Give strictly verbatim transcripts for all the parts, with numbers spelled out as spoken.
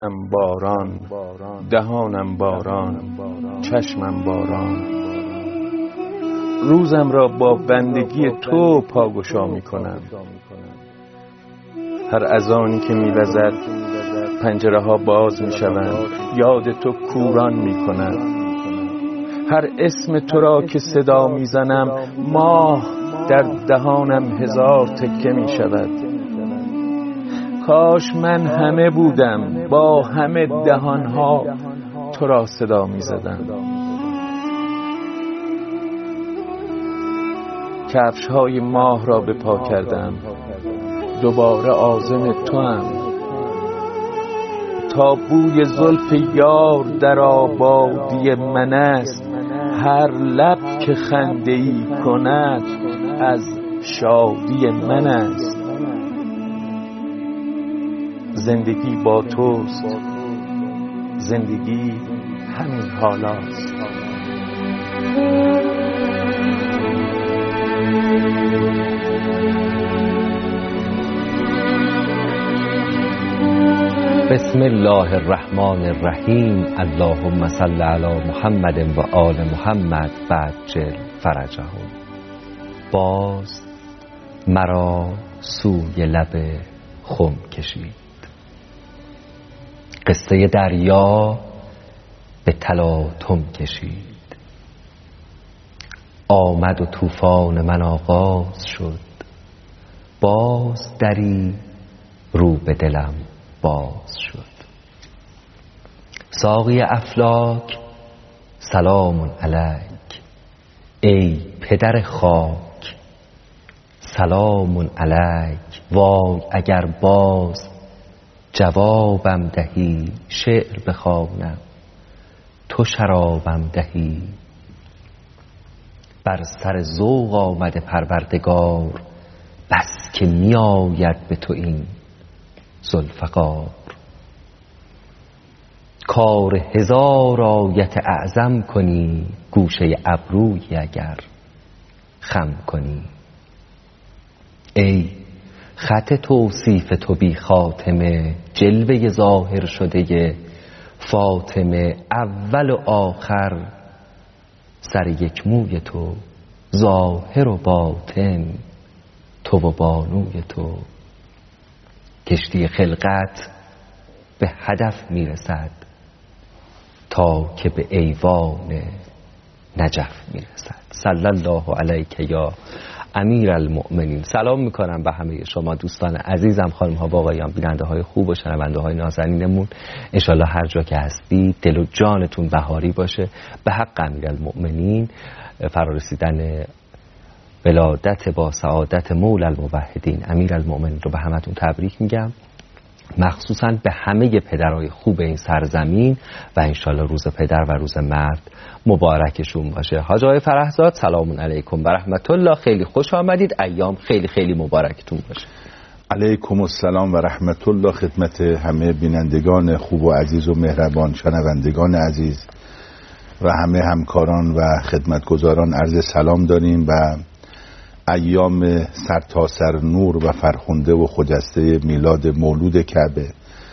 ام باران، دهانم باران، چشمم باران. روزم را با بندگی تو پاگشا می کنم. هر اذانی که می وزد پنجره ها باز می شوند، یاد تو کوران می کنم. هر اسم تو را که صدا می زنم، ماه در دهانم هزار تکه می شود. کاش من همه بودم، با همه دهانها تو را صدا می زدم. کفش های ماه را به پا کردم، دوباره عازم تو ام. تا بوی زلف یار در آبادی من است، هر لب که خنده ای کند از شادی من است. زندگی با توست، زندگی همین حالاست. بسم الله الرحمن الرحیم. اللهم صل علی محمد و آل محمد وعجل فرجهم. باز مرا سوی لب خم کشید. قصه دریا به تلاطم کشید. آمد و طوفان من آغاز شد، باز دری رو به دلم باز شد. ساقی افلاک سلام علیک، ای پدر خاک سلام علیک. وای اگر باز جوابم دهی، شعر بخوانم تو شرابم دهی. بر سر ذوق آمده پروردگار، بس که می آید به تو این ذوالفقار. کار هزار آیت اعظم کنی، گوشه ابرویی اگر خم کنی. ای خط توصیف تو بی خاتمه، جلوه ظاهر شده فاطمه. اول و آخر سر یک موی تو، ظاهر و باطن تو و بانوی تو. کشتی خلقت به هدف میرسد، تا که به ایوان نجف میرسد. صلی الله علیک یا امیر المؤمنین. سلام میکنم به همه شما دوستان عزیزم، خانم ها و آقایان، بیننده های خوب و شنونده های نازنینمون. انشالله هر جا که هستی دل و جانتون بهاری باشه. به حق امیر المؤمنین فرارسیدن ولادت با سعادت مولا الموحدین امیر المؤمنین رو به همتون تبریک میگم، مخصوصا به همه پدرای خوب این سرزمین و انشالله روز پدر و روز مرد مبارکشون باشه. حاج آقای فرحزاد سلام علیکم و رحمت الله، خیلی خوش آمدید. ایام خیلی خیلی مبارکتون باشه. علیکم السلام و رحمت الله خدمت همه بینندگان خوب و عزیز و مهربان، شنوندگان عزیز و همه همکاران و خدمتگزاران عرض سلام داریم و ایام سرتاسر نور و فرخنده و خجسته میلاد مولود کعبه،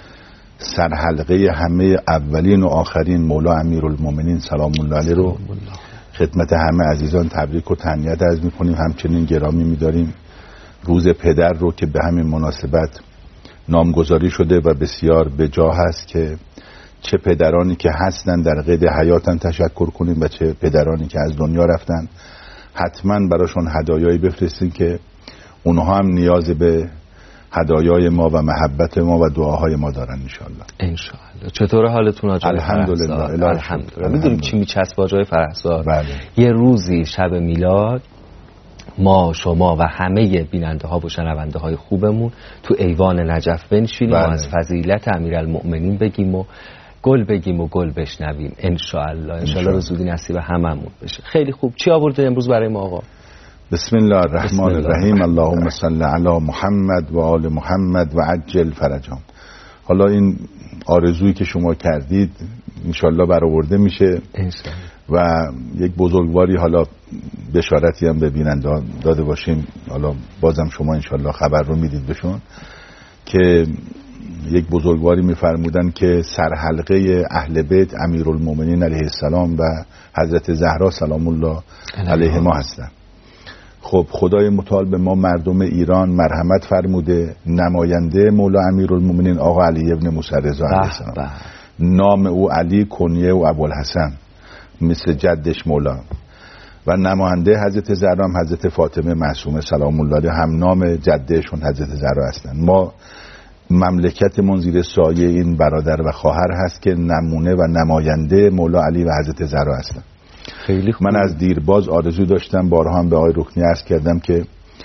سرحلقه همه اولین و آخرین مولا امیرالمومنین سلام الله علیه رو خدمت همه عزیزان تبریک و تهنیت عرض می‌کنیم. همچنین گرامی می‌داریم روز پدر رو که به همین مناسبت نامگذاری شده و بسیار بجا هست که چه پدرانی که هستن در قید حیاتن تشکر کنیم و چه پدرانی که از دنیا رفتن حتما براشون هدایایی بفرستیم که اونها هم نیاز به هدایای ما و محبت ما و دعاهای ما دارن انشالله. انشالله. چطور حالتون آقای الحمدلله. الحمدلله. میدونیم چی میچسب آقای فرحزاد؟ بله. یه روزی شب میلاد ما شما و همه بیننده ها و شنونده های خوبمون تو ایوان نجف بنشینیم و از فضیلت امیرالمؤمنین بگیم و گل بگیم و گل بشنویم انشاءالله. انشاءالله رو زودی نصیب هممون بشه. خیلی خوب. چی آورده امروز برای ما آقا؟ بسم الله الرحمن الرحیم. اللهم صل علی محمد و آل محمد و عجل فرجهم. حالا این آرزویی که شما کردید انشاءالله برآورده میشه انشاءالله. و یک بزرگواری حالا بشارتی هم به بیننده داده باشیم. حالا بازم شما انشاءالله خبر رو میدید بهشون که یک بزرگواری میفرمودن که سرحلقه اهل بیت امیرالمومنین علیه السلام و حضرت زهرا سلام الله علیه ما هستن. خب خدای متعال به ما مردم ایران مرحمت فرموده. نماینده مولا امیرالمومنین آقا علی ابن موسی رضا علیه السلام، نام او علی، کنیه او ابوالحسن مثل جدش مولا، و نماینده حضرت زهرا هم حضرت فاطمه معصومه سلام الله علیها، هم نام جدهشون حضرت زهرا هستن. ما مملکتمون زیر سایه این برادر و خواهر هست که نمونه و نماینده مولا علی و حضرت زهرا هستن. خیلی خوب. من از دیرباز آرزو داشتم، بارها هم به آقای رکنی عرض کردم که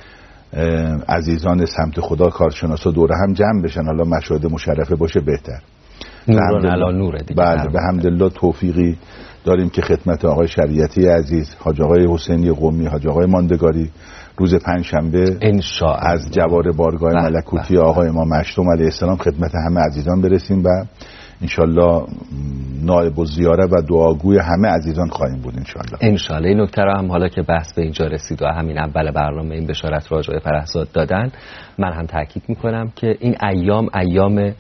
عزیزان سمت خدا کارشناسا دوره هم جمع بشن، حالا مشاهده مشرفه باشه بهتر. نوران علا نوره دیگه. بله به حمدالله توفیقی داریم که خدمت آقای شریعتی عزیز، حاج آقای حسینی قمی، حاج آقای ماندگاری روز پنجشنبه از جوار بارگاه ملکوتی آقای امام مشتوم علیه السلام خدمت همه عزیزان برسیم و انشالله نائب الزیاره و دعاگوی همه عزیزان خواهیم بود انشالله. انشالله. این نکته رو هم حالا که بحث به اینجا رسید و همین اول برنامه این بشارت راجع به فرهزاد دادن، من هم تاکید میکنم که این ایام ایام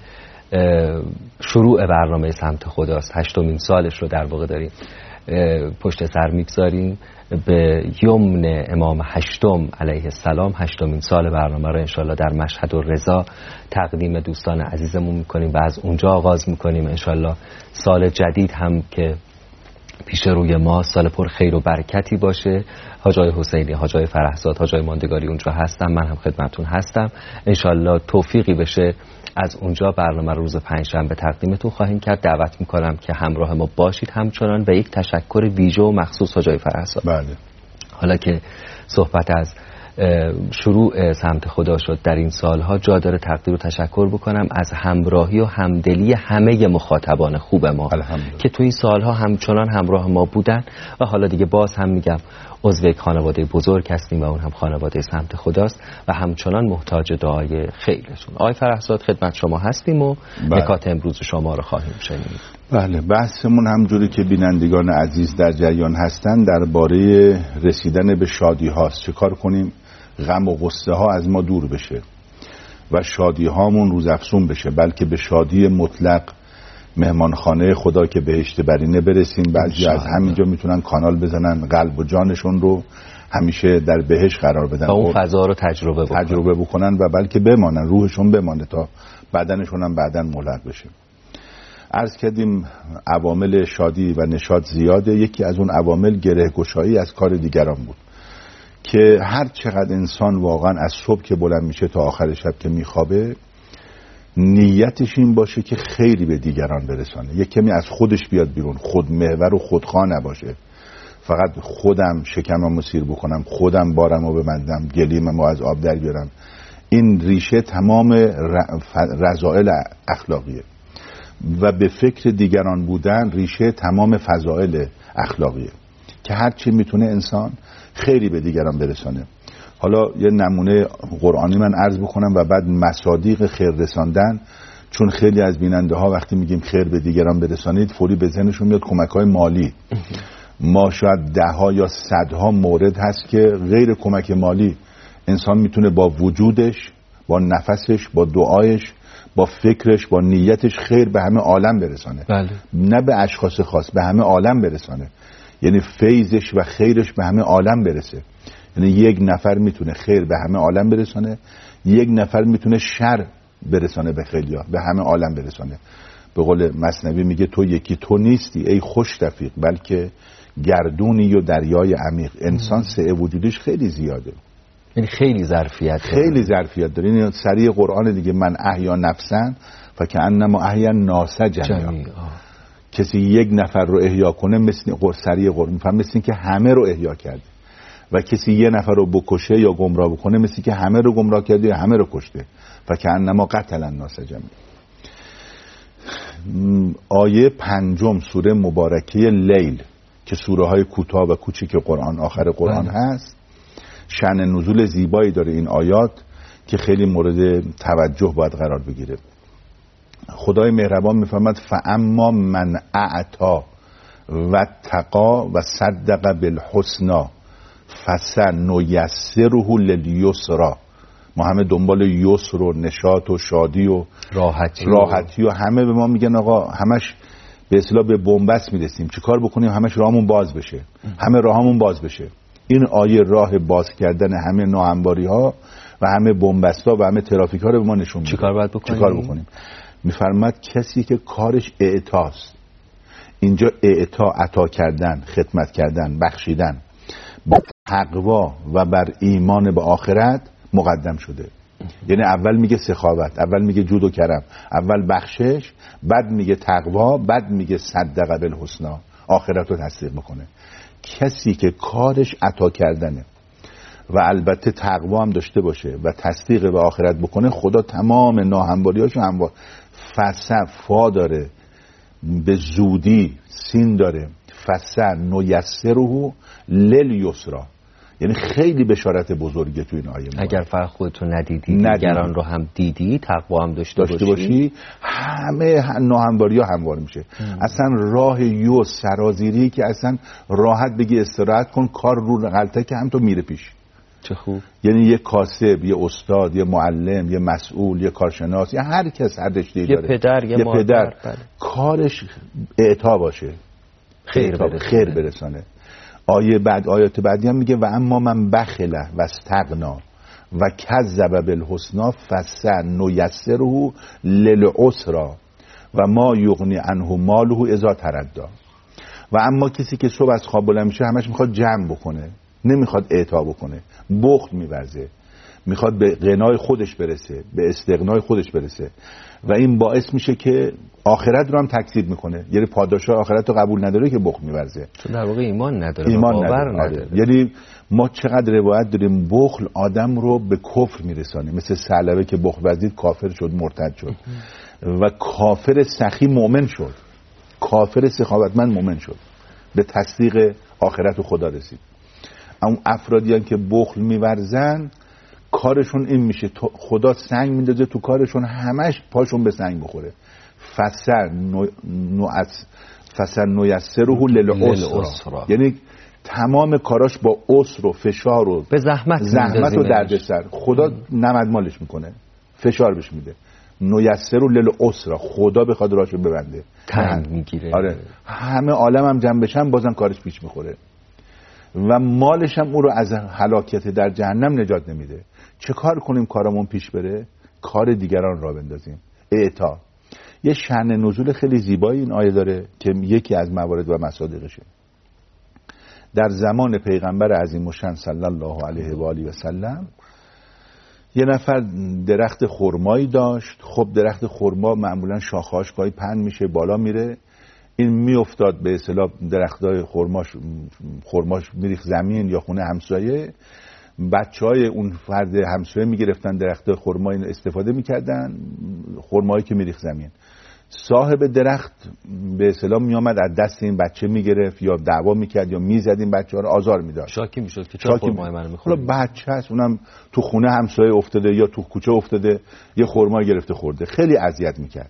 شروع برنامه سمت خداست. هشتمین سالش رو در واقع داریم پشت سر میگذاریم به یمن امام هشتم علیه السلام. هشتمین سال برنامه رو انشالله در مشهد و رضا تقدیم دوستان عزیزمون میکنیم و از اونجا آغاز میکنیم. انشالله سال جدید هم که پیش روی ما سال پر خیر و برکتی باشه. حاجای حسینی، حاجای فرهزاد، حاجای ماندگاری اونجا هستم، من هم خدمتون هستم. انشالله توفیقی بشه از اونجا برنامه روز پنجشنبه تقدیمتون خواهیم کرد. دعوت میکنم که همراه ما باشید همچنان. و یک تشکر ویژه و مخصوص حاجای فرهزاد. بله. حالا که صحبت از شروع سمت خدا شد در این سالها، جا داره تقدیر و تشکر بکنم از همراهی و همدلی همه مخاطبان خوب ما که تو این سالها همچنان همراه ما بودن و حالا دیگه باز هم میگم عضو یک خانواده بزرگ هستیم و اون هم خانواده سمت خداست و همچنان محتاج دعای خیرشون. آقای فرهزاد خدمت شما هستیم و نکات امروز شما رو خواهیم شنید. بله، بحثمون همجوری که بینندگان عزیز در جریان هستن درباره رسیدن به شادی هاست. چه کار کنیم غم و غصه ها از ما دور بشه و شادی هامون روزافزون بشه، بلکه به شادی مطلق مهمانخانه خدا که بهشت برینه برسیم. بعضی از همینجا میتونن کانال بزنن قلب و جانشون رو همیشه در بهشت قرار بدن و اون فضا رو تجربه بکنن. تجربه بکنن و بلکه بمانن، روحشون بمانه تا بدنشون هم بعدن مولد بشه. عرض کردیم عوامل شادی و نشاط زیاده. یکی از اون عوامل گره گشایی از کار دیگران بود که هر چقدر انسان واقعا از صبح که بلند میشه تا آخر شب که میخوابه نیتش این باشه که خیری به دیگران برسانه، یک کمی از خودش بیاد بیرون، خودمحور و خودخواه نباشه. فقط خودم شکممو سیر بکنم، خودم بارمو ببندم، گلیممو از آب در بیارم. این ریشه تمام رذائل اخلاقیه و به فکر دیگران بودن ریشه تمام فضائل اخلاقیه که هرچی میتونه انسان خیری به دیگران برسانه. حالا یه نمونه قرآنی من عرض بکنم و بعد مصادیق خیر رساندن، چون خیلی از بیننده ها وقتی میگیم خیر به دیگران برسانید فوری به ذهنشون میاد کمک های مالی. ما شاید ده ها یا صدها مورد هست که غیر کمک مالی انسان میتونه با وجودش، با نفسش، با دعایش، با فکرش، با نیتش خیر به همه عالم برسانه. بله. نه به اشخاص خاص، به همه عالم برسانه. یعنی فیضش و خیرش به همه عالم برسه. یعنی یک نفر میتونه خیر به همه عالم برسانه، یک نفر میتونه شر برسانه به خیلیا، به همه عالم برسانه. به قول مثنوی میگه تو یکی تو نیستی ای خوش رفیق، بلکه گردونی و دریای عمیق. انسان سعه وجودش خیلی زیاده، یعنی خیلی ظرفیت خیلی ظرفیت داره. این سریع قرآن دیگه، من احیا نفسن فکأنما احیا الناس جمیعا. کسی یک نفر رو احیا کنه مثل سریع قرآن میفهم مثل که همه رو احیا کرده، و کسی یه نفر رو بکشه یا گمراه بکنه مثل که همه رو گمراه کرده یا همه رو کشته. فکأنما قتل الناس جمیعا. آیه پنجم سوره مبارکه لیل که سوره های کوتاه و کوچیک قرآن آخر قرآن هست، شأن نزول زیبایی داره این آیات که خیلی مورد توجه باید قرار بگیره. خدای مهربان میفرماد فاما من اعطا و تقا و صدق بالحسنا فسنیسره لیسرا. ما همه دنبال یسر و نشاط و شادی و راحتی راحتی و همه به ما میگن آقا همش به اصطلاح به بنبست میرسیم، چیکار بکنیم همش راهمون باز بشه، همه راهمون باز بشه. این آیه راه باز کردن همه ناهمواری ها و همه بنبست ها و همه ترافیک ها رو به ما نشون میده. چیکار باید بکنیم؟ چیکار بکنیم؟ میفرماد کسی که کارش اعطاست، اینجا اعطا عطا کردن، خدمت کردن، بخشیدن با تقوا و بر ایمان به آخرت مقدم شده. یعنی اول میگه سخاوت، اول میگه جود و کرم، اول بخشش، بعد میگه تقوا، بعد میگه صدق بالحسنا، آخرت رو تصدیق میکنه. کسی که کارش عطا کردنه و البته تقوا هم داشته باشه و تصدیق به آخرت بکنه، خدا تمام ناهمواریاشو هموار. فصفا داره، به زودی، سین داره، فسر نیسره للیسرا، یعنی خیلی بشارت بزرگه تو این آیه. اگر فقط خودتو ندیدی دیگران رو هم دیدی، تقوا هم داشته, داشته باشی, باشی همه ناهمواری ها هموار میشه. ام. اصلا راه یو سرازیری که اصلا راحت بگی استراحت کن، کار رو غلطه که هم تو میره پیش. چه خوب. یعنی یه کاسب، یه استاد، یه معلم، یه مسئول، یه کارشناس، یا هر کس هر رشته‌ای داره، یه پدر، یه, یه مادر، پدر بله. کارش اعطا باشه، خیر برسانه. خیر برسانه. آیه بعد آیات بعدی هم میگه و اما من بخله و استغنا و کذب بالحسنا فسنیسره للعسرا و ما یغنی عنه ماله اذا تردی. و اما کسی که صبح از خواب بلند میشه همش میخواد جمع بکنه، نمیخواد اعطا بکنه، بخل میورزه، میخواد به غنای خودش برسه، به استغنای خودش برسه و این باعث میشه که آخرت رو هم تکذیب میکنه. یعنی پاداشای آخرت رو قبول نداره که بخل میورزه، چون در واقع ایمان نداره، ایمان باور نداره. نداره. یعنی ما چقدر روایت داریم بخل آدم رو به کفر میرسانه، مثل ثعلبه که بخل ورزید کافر شد، مرتد شد و کافر سخی مؤمن شد، کافر سخاوتمند مؤمن شد، به تصدیق آخرت و خدا رسید. اون افرادی هم که بخل میورزن کارشون این میشه، خدا سنگ میندازه تو کارشون، همش پاشون به سنگ بخوره. فسر نو نوعس فسر نیسره للعسرا، یعنی تمام کاراش با عسر و فشار و به زحمت زحمت و دردسر خدا نمدمالش میکنه، فشار بهش میده. نیسره للعسرا، خدا بخواد راهشو ببنده تنگ میگیره. آره، همه عالم هم جمع بشن بازم کارش پیش میخوره و مالش هم او رو از هلاکت در جهنم نجات نمیده. چه کار کنیم کارمون پیش بره؟ کار دیگران را بندازیم. اعطا. یه شأن نزول خیلی زیبایی این آیه داره که یکی از موارد و مصادیقشه. در زمان پیغمبر عظیم الشأن صلی الله علیه و آله و سلم یه نفر درخت خرمایی داشت. خب درخت خرما معمولا شاخه‌هاش گاهی پهن میشه، بالا میره، این میافتاد به اصطلاح درختای خرماش خرماش میریخت زمین یا خونه همسایه. بچهای اون فرد همسایه میگرفتن درختای خرما اینو استفاده میکردن، خرمایی که میریخت زمین. صاحب درخت به اصطلاح میامد از دست این بچه میگرفت یا دعوا میکرد یا میزد این بچه ها رو، آزار میداد، شاکی میشد که چرا خرمای منو میخوره. بچه هست، اونم تو خونه همسایه افتاده یا تو کوچه افتاده یه خرما گرفته خورده، خیلی اذیت میکرد.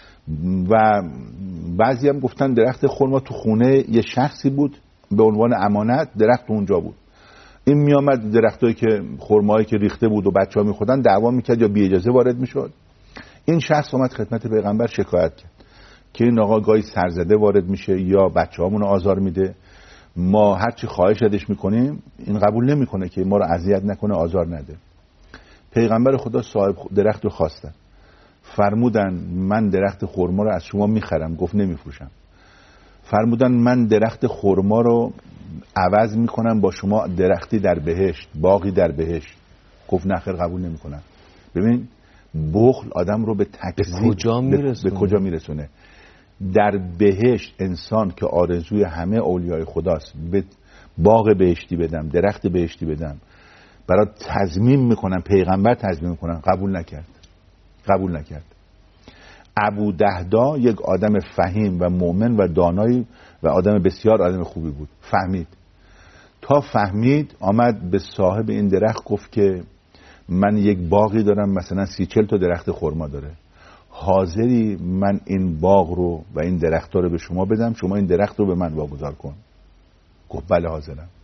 و بعضی هم گفتن درخت خرما تو خونه یه شخصی بود به عنوان امانت، درخت اونجا بود. این میامد درختایی که خرمایی که ریخته بود و بچه‌ها میخوردن دعوا میکرد یا بی اجازه وارد میشد. این شخص اومد خدمت پیغمبر شکایت کرد که این آقا گاهی سرزده وارد میشه یا بچه‌هامون رو آزار میده، ما هر چی خواهش ازش میکنیم این قبول نمیکنه که ما رو اذیت نکنه، آزار نده. پیغمبر خدا صاحب درخت رو خواستن، فرمودن من درخت خرما رو از شما میخرم. گفت نمیفروشم. فرمودن من درخت خرما رو عوض میکنم با شما درختی در بهشت، باغی در بهشت. گفت نخیر قبول نمیکنم. ببین بخل آدم رو به تکذیب به کجا میرسونه؟ به کجا میرسونه؟ در بهشت انسان که آرزوی همه اولیای خداست، به باغ بهشتی بدم، درخت بهشتی بدم، برای تضمین میکنم، پیغمبر تضمین میکنم، قبول نکرد. قبول نکرد. ابو دهدا یک آدم فهیم و مؤمن و دانایی و آدم بسیار آدم خوبی بود. فهمید. تا فهمید آمد به صاحب این درخت گفت که من یک باغی دارم مثلا سی چل تا درخت خرما داره، حاضری من این باغ رو و این درخت رو به شما بدم، شما این درخت رو به من واگذار کن؟ گفت بله حاضرم.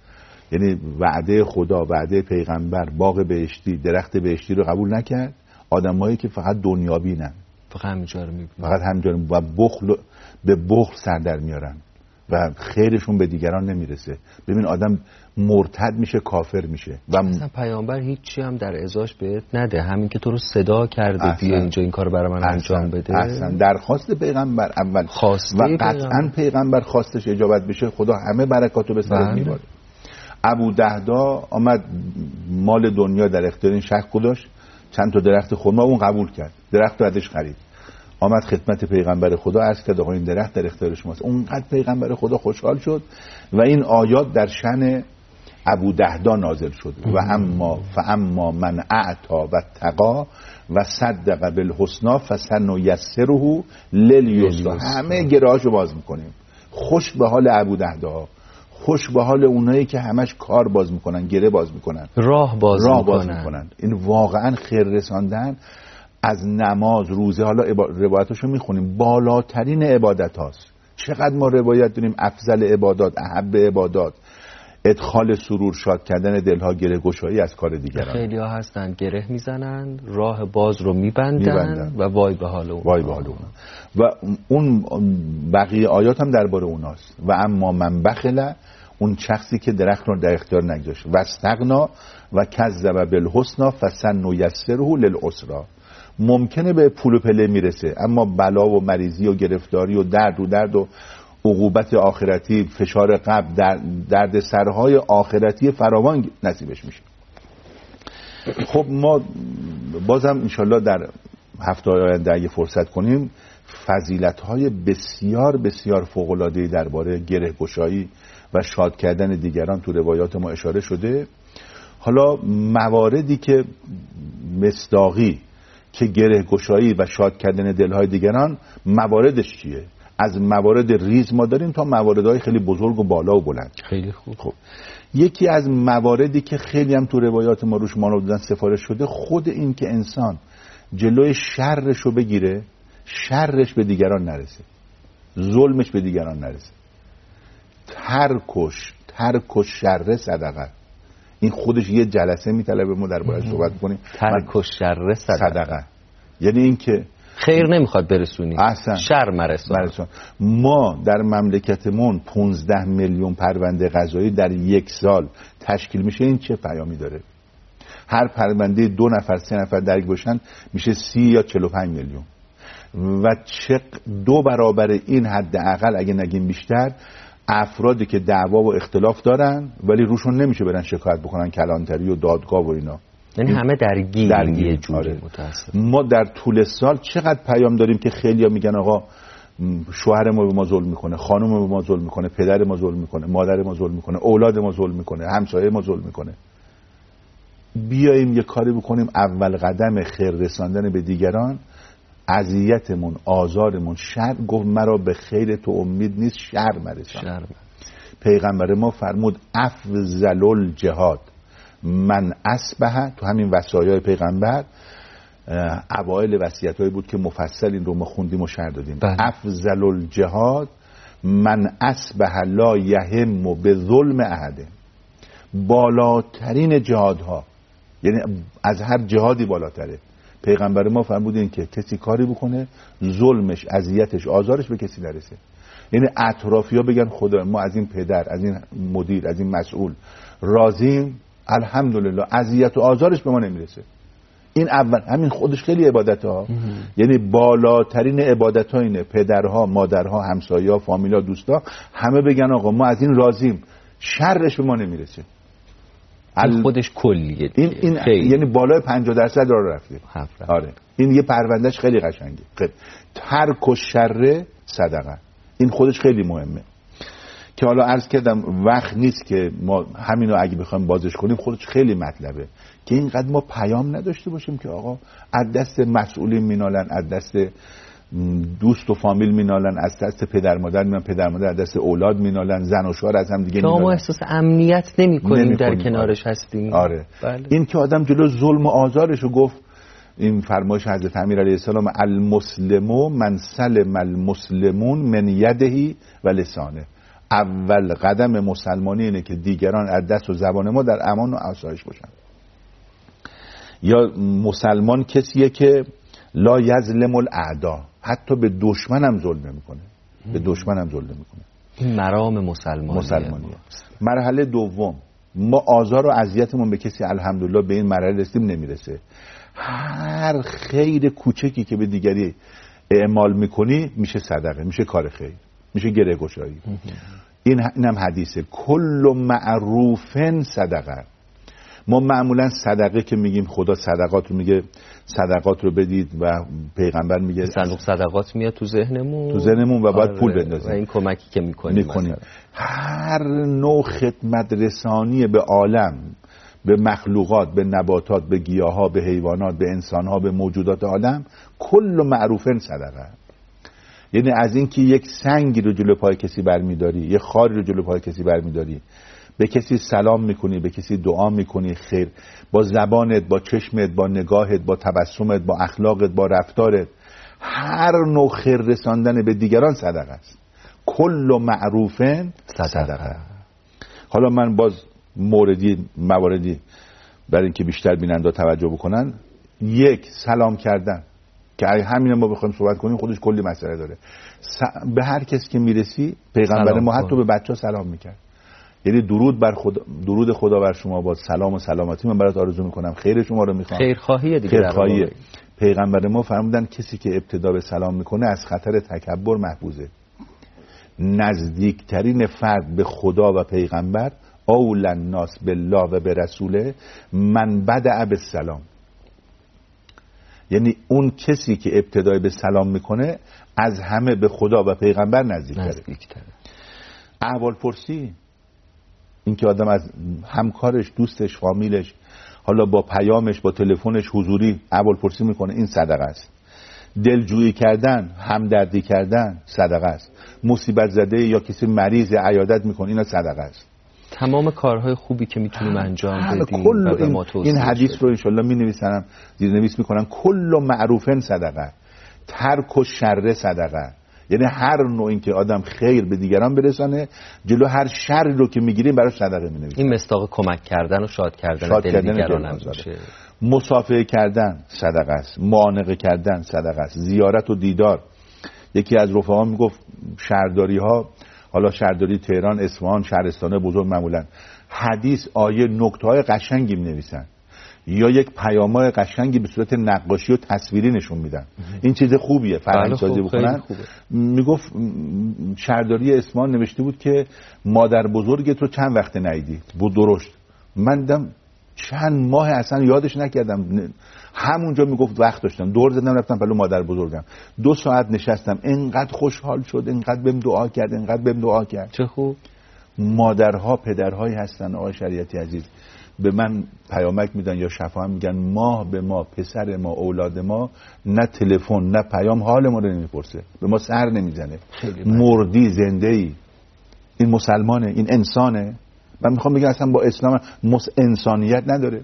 یعنی وعده خدا، وعده پیغمبر، باغ بهشتی، درخت بهشتی رو قبول نکرد. آدمایی که فقط دنیابینن، فقط همینجا رو میبینن، فقط همینجا رو و بخل به بخل سر در میارن و خیرشون به دیگران نمیرسه. ببین آدم مرتد میشه، کافر میشه و اصلا پیامبر هیچی هم در ازاش بهت نده، همین که تو رو صدا کرده بیا اینجا این کارو برای من انجام بده. اصلا درخواست پیغمبر اول خواسته و قطعا پیغمبر خواستش اجابت بشه، خدا همه برکاتو به سرت میباره. ابو دهدا آمد مال دنیا در اختیار این شخص گذاشت، چند تا درخت خرما، اون قبول کرد، درخت رو ازش خرید، آمد خدمت پیغمبر خدا عرض کرد آقا این درخت در اختیار شماست. اونقدر پیغمبر خدا خوشحال شد و این آیات در شأن ابو دهدا نازل شد و اما فاما من اعطا و تقا و صدق بالحسنا فسنیسره للیسرا. همه گرهاشو باز میکنیم. خوش به حال ابو دهدا، خوش به حال اونایی که همش کار باز میکنن، گره باز میکنن، راه باز راه میکنن. باز میکنن. این واقعا خیر رساندن از نماز، روزه، حالا روایتاشو میخونیم، بالاترین عبادت هاست. چقدر ما روایت داریم افضل عبادات، احب عبادات، ادخال سرور، شاد کردن دلها، گره گشایی از کار دیگران. خیلی ها هستن گره میزنن، راه باز رو میبندن, میبندن. و وای به حال اون وای به حال اون و اون بقیه آیات هم درباره اوناست. و اما من بخل، اون شخصی که درخت رو در اختیار نگذاشت، و استغنا و کذب بالحسنا فسنیسره للعسرا. ممکنه به پول و پله میرسه اما بلا و مریضی و گرفتاری و درد و درد و عقوبت آخرتی، فشار قبر، در درد سرهای آخرتی فراوان نصیبش میشه. خب ما بازم انشالله در هفته آینده اگه فرصت کنیم فضیلت‌های بسیار بسیار فوق‌العاده‌ای درباره گره گشایی و شاد کردن دیگران تو روایات ما اشاره شده. حالا مواردی که مصداقی که گره گشایی و شاد کردن دلهای دیگران مواردش چیه؟ از موارد ریز ما داریم تا مواردهای خیلی بزرگ و بالا و بلند. خیلی خوب. خب یکی از مواردی که خیلی هم تو روایات ما روش مانو دادن سفارش شده، خود این که انسان جلوی شرش رو بگیره، شرش به دیگران نرسه، ظلمش به دیگران نرسه. ترکش ترکش شر صدقه. این خودش یه جلسه میطلبه ما درباره‌اش صحبت کنیم. ترکش شر صدقه. صدقه یعنی این که خیر نمیخواد برسونی، احسن. شر مرسون. مرسون. ما در مملکتمون پونزده میلیون پرونده قضایی در یک سال تشکیل میشه. این چه پیامی داره؟ هر پرونده دو نفر سه نفر درگیر باشن میشه سی یا چهل و پنج میلیون و چه دو برابر این حداقل اگه نگیم بیشتر افرادی که دعوا و اختلاف دارن ولی روشون نمیشه برن شکایت بکنن کلانتری و دادگاه و اینا. یعنی همه درگیر, درگیر. یه جوری. آره. متاسفم ما در طول سال چقدر پیام داریم که خیلیا میگن آقا شوهر ما به ما ظلم میکنه، خانم ما به ما ظلم میکنه، پدر ما ظلم میکنه، مادر ما ظلم میکنه، اولاد ما ظلم میکنه، همسایه ما ظلم میکنه. بیاییم یه کاری بکنیم. اول قدم خیر رساندن به دیگران، اذیتمون، آزارمون، شر. گفت مرا به خیر تو امید نیست، شر مرسان. شر. پیغمبر ما فرمود افضل الجهاد من اصبح. تو همین وصایای پیغمبر اوایل وصیتایی بود که مفصل این رو ما خوندیم و شرح دادیم. بله. افضل الجهاد من اصبح لا یهم به ظلم احد. بالاترین جهادها، یعنی از هر جهادی بالاتره. پیغمبر ما فرمودین که کسی کاری بکنه ظلمش، اذیتش، آزارش به کسی نرسه. یعنی اطرافیا بگن خدا ما از این پدر، از این مدیر، از این مسئول راضیم، الحمدلله، اذیت و آزارش به ما نمیرسه. این اول همین خودش خیلی عبادته ها. یعنی بالاترین عبادت ها اینه پدرها، مادرها، همسایه‌ها، فامیلا، دوستا همه بگن آقا ما از این راضیم، شرش به ما نمیرسه. این خودش کلیه. این این یعنی بالای پنجاه درصد راه رفته. آره این یه پروندهش خیلی قشنگه. ترک و شر صدقه. این خودش خیلی مهمه که حالا عرض کردم وقت نیست که ما همینو اگه بخوایم بازش کنیم. خودش خیلی مطلبه که اینقدر ما پیام نداشته باشیم که آقا از دست مسئولین مینالن، از دست دوست و فامیل مینالن، از دست پدر مادر مینالن، پدر مادر از دست اولاد مینالن، زن و شوهر از هم دیگه مینالن. ما احساس امنیت نمی‌کنیم در کنارش هستیم. آره. بله. این که آدم جلو ظلم و آزارشو گفت. این فرمایش حضرت امیر علیه السلام المسلمو من سلم المسلمون من یدهی و لسانه. اول قدم مسلمانی اینه که دیگران از دست و زبان ما در امان و آسایش باشن. یا مسلمان کسیه که لا یظلم الاعدا، حتی به دشمنم ظلم نمیکنه، به دشمنم ظلم نمیکنه. این مرام مسلمانیه. مسلمانیه. مرحله دوم، ما آزار و اذیتمون به کسی الحمدلله به این مرحله رسیدیم نمیرسه. هر خیر کوچکی که به دیگری اعمال میکنی میشه صدقه، میشه کار خیر، میشه گره گشایی. این اینم حدیثه، کل معروفن صدقه. ما معمولا صدقه که میگیم خدا صدقات رو میگه صدقات رو بدید و پیغمبر میگه صندوق صدقات میاد تو ذهنمون تو ذهنمون و باید پول بندازیم و این کمکی که میکنیم. میکنیم. هر نوع خدمت رسانی به عالم، به مخلوقات، به نباتات، به گیاها، به حیوانات، به انسانها، به موجودات عالم، کل معروفن صدقه. یعنی از اینکه یک سنگی رو جلو پای کسی برمیداری، یک خاری رو جلو پای کسی برمیداری، به کسی سلام میکنی، به کسی دعا میکنی، خیر با زبانت، با چشمت، با نگاهت، با تبسمت، با اخلاقت، با رفتارت، هر نوع خیر رساندن به دیگران صدقه است. کل معروفن صدقه. حالا من باز موردی مواردی برای اینکه بیشتر بیننده توجه بکنن، یک سلام کردن که همین ما بخوایم صحبت کنیم خودش کلی مسئله داره. س... به هر کس که میرسی پیغمبر ما حتی به بچه سلام میکرد. یعنی درود بر خدا، درود خدا بر شما با سلام و سلامتی من برات آرزو میکنم، خیر شما رو میخوام. خیرخواهیه دیگه. خیرخواهیه. پیغمبر ما فرمودن کسی که ابتدا به سلام میکنه از خطر تکبر محفوظه. نزدیکترین فرد به خدا و پیغمبر اول الناس بالله و به رسوله من بدأ بالسلام. یعنی اون کسی که ابتدای به سلام میکنه از همه به خدا و پیغمبر نزدیکتره. نزدیکتره. احوال پرسی، این که آدم از همکارش، دوستش، فامیلش، حالا با پیامش، با تلفنش حضوری احوال پرسی میکنه، این صدقه است. دلجویی کردن، همدردی کردن صدقه است. مصیبت زده یا کسی مریض عیادت میکنه، اینا صدقه است. تمام کارهای خوبی که میتونیم انجام بدیم کل و به ما این, توصیه این حدیث شد. رو انشالله می نویسنم، زیرنویس میکنن، کل معروفن صدقه، ترک و شر صدقه. یعنی هر نوع این که آدم خیر به دیگران برسانه، جلو هر شر رو که میگیریم براش صدقه می نویسن. این مصداق کمک کردن و شاد کردن شاد دل کردن دیگران هم دل میشه. مصافحه کردن صدقه است، معانقه کردن صدقه است، زیارت و دیدار. یکی از رفقا میگفت شهرداری ها، حالا شهرداری تهران، اصفهان، شهرستانه بزرگ معمولا حدیث، آیه، نکته های قشنگی می نویسن یا یک پیام‌های قشنگی به صورت نقاشی و تصویری نشون میدن. این چیز خوبیه، فرهنگ‌سازی بکنن. میگفت شهرداری اصفهان نوشته بود که مادر بزرگت رو چند وقت ندیدی؟ بود درشت. من دیدم چند ماه اصلا یادش نکردم. همونجا میگفت وقت داشتم، دور زدم رفتم پلو مادر بزرگم، دو ساعت نشستم، اینقدر خوشحال شد، اینقدر بهم دعا کرد، اینقدر بهم دعا کرد. چه خوب. مادرها پدرهایی هستن آقای شریعتی عزیز، به من پیامک میدن یا شفاهم میگن ماه به ما، پسر ما، اولاد ما، نه تلفن نه پیام حال ما رو نمیپرسه، به ما سر نمیزنه. مردی زنده ای، این مسلمانه، این انسانه. من میخوام بگم اصلا با اسلام مس انسانیت نداره.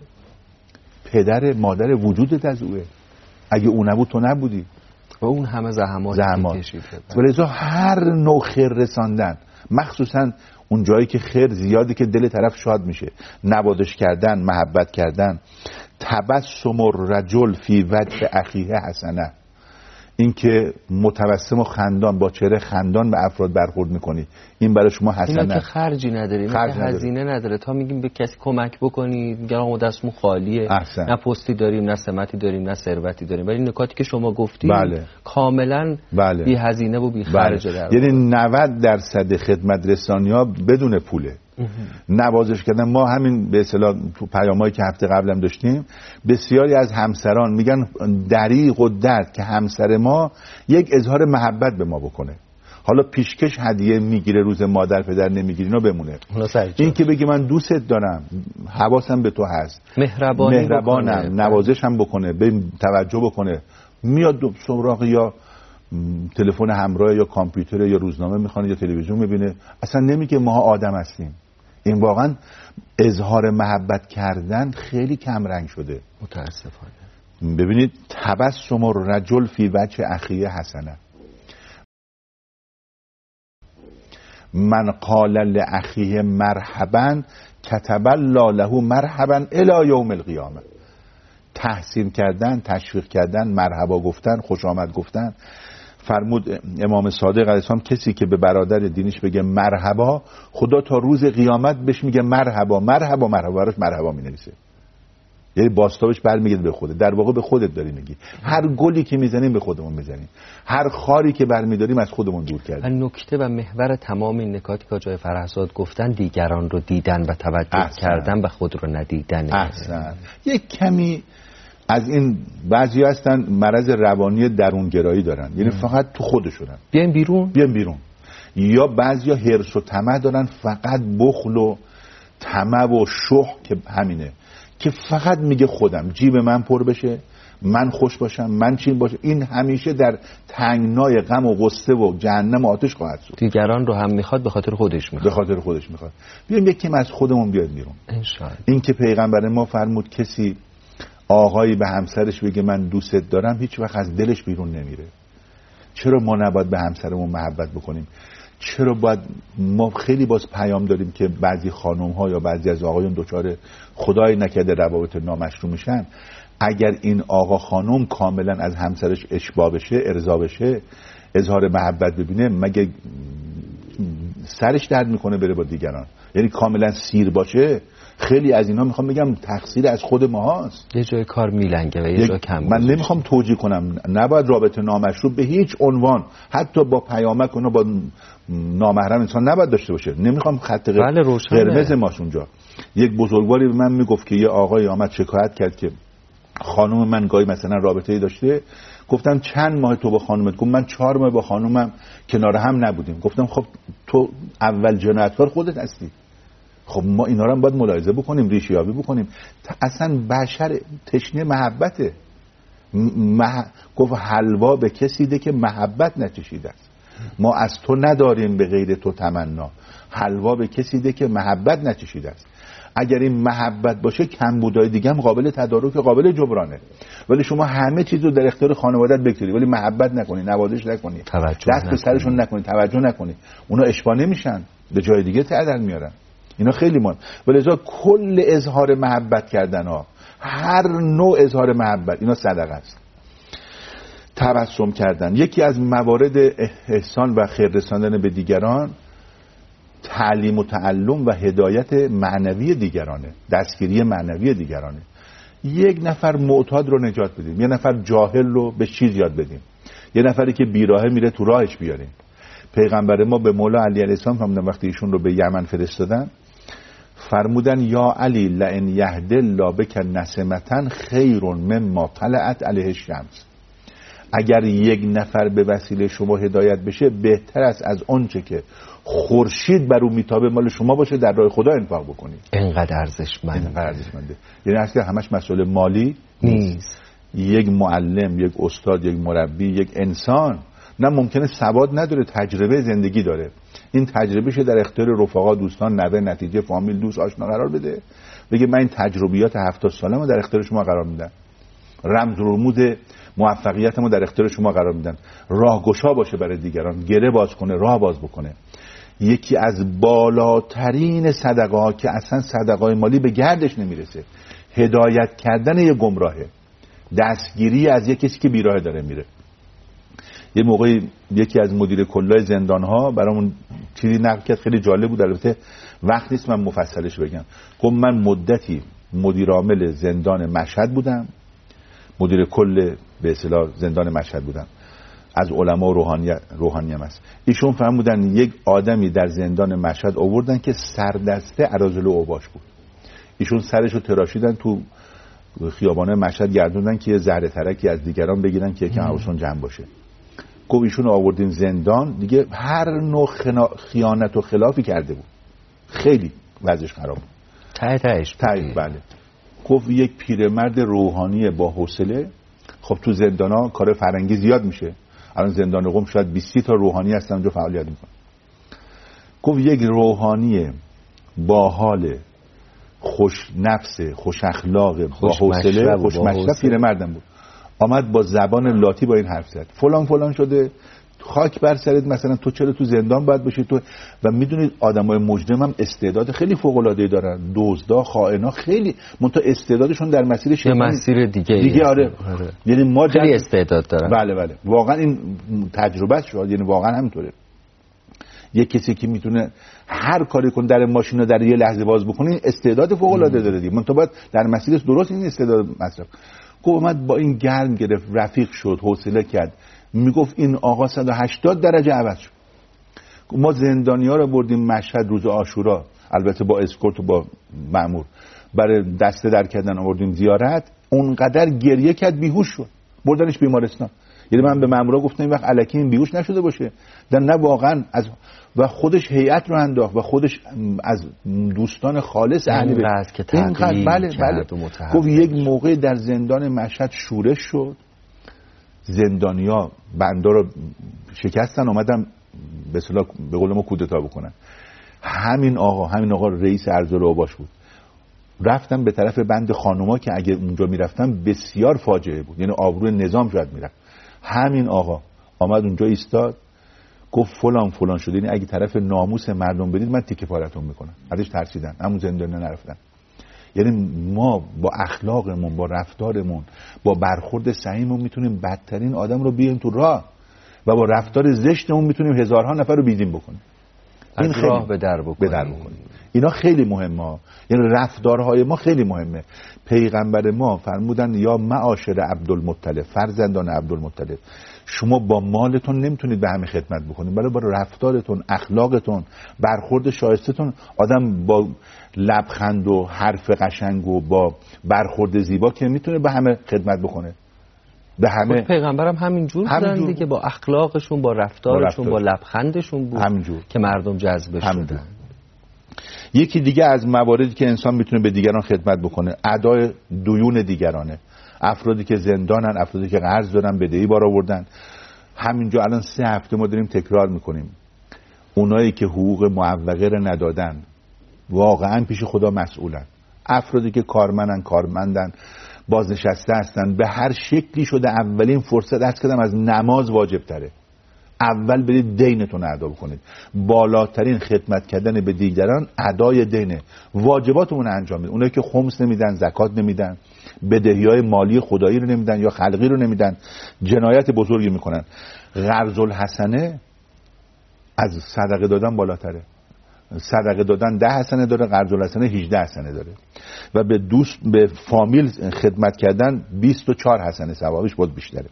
پدر مادر وجودت از اوه، اگه اون نبود تو نبودی. و اون همه زحمات زحمات کشیده. ولذا هر نوع خیر رساندن، مخصوصا اون جایی که خیر زیادی که دل طرف شاد میشه، نوازش کردن، محبت کردن. تبسم الرجل فی وجه اخیه حسنه، این که متبسم و خندان، با چهره خندان به افراد برخورد میکنی، این برای شما حسنه. اینا که خرجی نداره، اینا که هزینه نداره. تا میگیم به کسی کمک بکنید، میگن آقا دستمون خالیه، احسن. نه پستی داریم، نه سمتی داریم، نه ثروتی داریم. ولی نکاتی که شما گفتید بله. کاملا بله. بی هزینه و بی خرج. بله. یعنی نود درصد خدمت رسانی‌ها بدون پوله. نوازش کردن. ما همین به اصطلاح تو پیامایی که هفته قبلم داشتیم، بسیاری از همسران میگن دریغ و درد که همسر ما یک اظهار محبت به ما بکنه. حالا پیشکش هدیه میگیره روز مادر پدر نمیگیره، اینا بمونه. این که بگی من دوستت دارم، حواسم به تو هست، مهربانی مهربانم، بکنه. نوازشم بکنه، به توجه بکنه، میاد سراغ یا تلفن همراه یا کامپیوتر یا روزنامه میخونه یا تلویزیون میبینه، اصلا نمیگه ما آدم هستیم. این واقعا اظهار محبت کردن خیلی کم رنگ شده متاسفانه. ببینید تبسم الرجل فی وجه اخیه حسنه. من قال لاخیه مرحبا کتب الله له مرحبا الی یوم القیامه. تحسین کردن، تشویق کردن، مرحبا گفتن، خوش آمد گفتن. فرمود امام صادق علیه السلام کسی که به برادر دینش بگه مرحبا، خدا تا روز قیامت بهش میگه مرحبا مرحبا مرحبا، براش مرحبا مینویسه. یعنی باستابش برمیگرده به خودت. در واقع به خودت داری میگی. هر گلی که میزنیم به خودمون میزنیم، هر خاری که برمیداریم از خودمون دور کردیم. نکته و محور تمام این نکاتی که آقای فرهزاد گفتن دیگران رو دیدن و توجه احسن. کردن و خود رو ندیدن. احسن. یک کمی از این بعضی هستن مرض روانی درونگرایی دارن، یعنی فقط تو خودشونن، بیاین بیرون بیاین بیرون. یا بعضیا حرص و طمع دارن، فقط بخل و طمع و شح که همینه، که فقط میگه خودم، جیب من پر بشه، من خوش باشم، من چین باشه. این همیشه در تنگنای غم و غصه و جهنم و آتش خواهد شد. دیگران رو هم میخواد، به خاطر خودش میخواد. به خاطر خودش میخواد. بیایم یکم از خودمون بیاد بیرون. انشالله. این که پیغمبر ما فرمود کسی آقایی به همسرش بگه من دوستت دارم، هیچ وقت از دلش بیرون نمیره. چرا ما نباید به همسرمون محبت بکنیم؟ چرا باید ما خیلی باز پیام داریم که بعضی خانم ها یا بعضی از آقایون دچار خدای نکرده روابط نامشروع میشن؟ اگر این آقا خانم کاملا از همسرش اشباع بشه، ارضا بشه، اظهار محبت ببینه، مگه سرش درد میکنه بره با دیگران؟ یعنی کاملا سیر باشه. خیلی از اینا میخوام بگم تقصیر از خود ماهاست. یه جای کار میلنگه و یه جا کم. من نمیخوام توجیه کنم، نباید رابطه نامشروع به هیچ عنوان، حتی با پیامک اونو با نامحرم انسان نباید داشته باشه. نمیخوام خط بله قرمز ماش اونجا. یک بزرگواری به من میگفت که یه آقای آمد شکایت کرد که خانم من گاهی مثلا رابطه‌ای داشته. گفتم چند ماه تو با خانومت؟ گفت من چهار ماه با خانومم کنار هم نبودیم. گفتم خب تو اول جنایتکار خودت هستی. خب ما اینا رو هم باید ملاحظه بکنیم، ریشه یابی بکنیم. اصلا بشر تشنه محبته. مح... گفت حلوا به کسی ده که محبت نچشیده است. ما از تو نداریم به غیر تو تمنا. حلوا به کسی ده که محبت نچشیده است. اگر این محبت باشه کمبودای دیگه هم قابل تدارک، قابل جبرانه. ولی شما همه چیز رو در اختیار خانوادت بگذاری ولی محبت نکنی، نوازش نکنی، دست به سرشون نکنی، توجه نکنی، اونا اشباع نمیشن، به جای دیگه تعدل میارن. اینا خیلی مهم. ولذا کل اظهار محبت کردن ها، هر نوع اظهار محبت، اینا صدقه است. تبسم کردن، یکی از موارد احسان و خیر رساندن به دیگران تعلیم و تعلم و هدایت معنوی دیگرانه، دستگیری معنوی دیگرانه. یک نفر معتاد رو نجات بدیم، یه نفر جاهل رو به چیز یاد بدیم، یه نفری که بیراهه میره تو راهش بیاریم. پیغمبر ما به مولا علی علیه السلام فرمودن وقتی ایشون رو به یمن فرستادن، فرمودن یا علی لئن یهد الله بک نسمتن خیر مما طلعت علیه الشمس. اگر یک نفر به وسیله شما هدایت بشه بهتر است از آنچه که خورشید بر اون میتابه مال شما باشه، در راه خدا انفاق بکنید. اینقدر ارزشمنده. اینقدر ارزشمنده. یعنی اصلا همش مسئله مالی نیست. یک معلم، یک استاد، یک مربی، یک انسان نه ممکنه سواد نداره، تجربه زندگی داره. این تجربهشه در اختیار رفقا، دوستان، نوه، نتیجه، فامیل، دوست، آشنا قرار بده. بگه من این تجربیات هفتاد سالمو در اختیار شما قرار میدم. رمز و رموز موفقیتمو در اختیار شما قرار میدم. راهگشا باشه برای دیگران، گره باز کنه، راه باز بکنه. یکی از بالاترین صدقه ها که اصلا صدقه مالی به گردش نمیرسه، هدایت کردن یک گمراهه، دستگیری از یک کسی که بیراه داره میره. یه موقعی یکی از مدیر کلای زندان ها برامون چیزی نقل کرد، خیلی جالب بود. البته وقت نیست من مفصلش بگم. گفت من مدتی مدیر عامل زندان مشهد بودم، مدیر کل به اصطلاح زندان مشهد بودم، از علما و روحانی روحانی هم است. ایشون فرمودن یک آدمی در زندان مشهد آوردن که سردسته اراذل اوباش بود. ایشون سرشو تراشیدن، تو خیابانه مشهد گردوندن که زهر ترکی از دیگران بگیرن که یکم حواسشون جمع باشه. گفت ایشون آوردین زندان، دیگه هر نوع خنا... خیانت و خلافی کرده بود، خیلی وضعش خراب بود. ته تهش ته بله. گفت یک پیرمرد روحانی با حوصله. خب تو زندانا کار فرنگی زیاد میشه، الان زندان قم شاید بیست تا روحانی هستن اونجا فعالیت میکنن. گفت یک روحانی با حال، خوش نفس، خوش اخلاق، با حوصله، خوش مشرب پیرمردم بود. آمد با زبان لاتی با این حرف زد، فلان فلان شده، خاک بر سرت، مثلا تو چرا تو زندان باید باشی تو؟ و میدونید آدمای مجرم هم استعداد خیلی فوق العاده ای دارن، دزدا، خائنا، خیلی منتها استعدادشون در مسیر شیطانی، مسیر دیگه دیگه. آره. آره یعنی ما خیلی جد... استعداد دارن. بله بله واقعا این تجربه شد، یعنی واقعا همینطوره. یک کسی که میتونه هر کاری کنه، در ماشین رو در یه لحظه باز بکنه، استعداد فوق العاده داره دیگه. منتها باید در مسیرش درست این استعداد مصرف. اومد با این گرم گرفت، رفیق شد، حوصله کرد، میگفت این آقا صد و هشتاد درجه عوض شد. ما زندانی‌ها رو بردیم مشهد روز عاشورا، البته با اسکورت و با مأمور، برای دسته در کردن آوردیم زیارت. اونقدر گریه کرد بیهوش شد، بردنش بیمارستان. یعنی من به مأمورا گفتم این وقت الکی این بیهوش نشده باشه، در نه واقعا از و خودش هیئت رو انداخت و خودش از دوستان خالص اهلی به که تغییر بله بله گفت یک موقع در زندان مشهد شورش شد، زندانیا بندا رو شکستن، اومدن به اصطلاح به قول ما کودتا بکنن. همین آقا همین آقا رئیس ارذل اوباش بود، رفتن به طرف بند خانوما که اگه اونجا میرفتن بسیار فاجعه بود، یعنی آبروی نظام شاید میرفت. همین آقا آمد اونجا ایستاد، گفت فلان فلان شده، یعنی اگه طرف ناموس مردم بدید من تیکه پارتون میکنم. ازش ترسیدن، همون زندانیا نرفتن. یعنی ما با اخلاقمون، با رفتارمون، با برخورد صحیحمون میتونیم بدترین آدم رو بیاریم تو راه و با رفتار زشتمون میتونیم هزارها نفر رو بیدین بکنیم. این راه به در بکنیم. به در بکنیم. اینا خیلی مهمه، یعنی رفتارهای ما خیلی مهمه. پیغمبر ما فرمودن یا معاشر عبدالمطلب، فرزندان عبدالمطلب، شما با مالتون نمیتونید به همه خدمت بکنید، ولی با رفتارتون، اخلاقتون، برخورد شایستتون، آدم با لبخند و حرف قشنگ و با برخورد زیبا که میتونه به همه خدمت بکنه. به همه پیغمبرم همینجور بودن دیگه، با اخلاقشون، با رفتارشون، با, با لبخندشون بود همینجور که مردم جذب شدن. یکی دیگه از مواردی که انسان میتونه به دیگران خدمت بکنه، ادای دیون دیگرانه. افرادی که زندانن، افرادی که قرض دارن، بدهی بار آوردن. همینجا الان سه هفته ما داریم تکرار میکنیم، اونایی که حقوق معوقه رو ندادن واقعا پیش خدا مسئولن. افرادی که کارمندن، کارمندن، بازنشسته هستن، به هر شکلی شده اولین فرصت از کردم از نماز واجب تره. اول برید دینتون ادا بکنید. بالاترین خدمت کردن به دیگران ادای دینه. واجباتمون انجام میدن. اونایی که خمس نمیدن، زکات نمیدن، بدهی‌های مالی خدایی رو نمیدن یا خلقی رو نمیدن، جنایت بزرگی میکنن. قرض الحسنه از صدقه دادن بالاتره. صدقه دادن ده حسنه داره، قرض الحسنه هجده حسنه داره. و به دوست، به فامیل خدمت کردن بیست و چهار حسنه ثوابش بود بیشتره.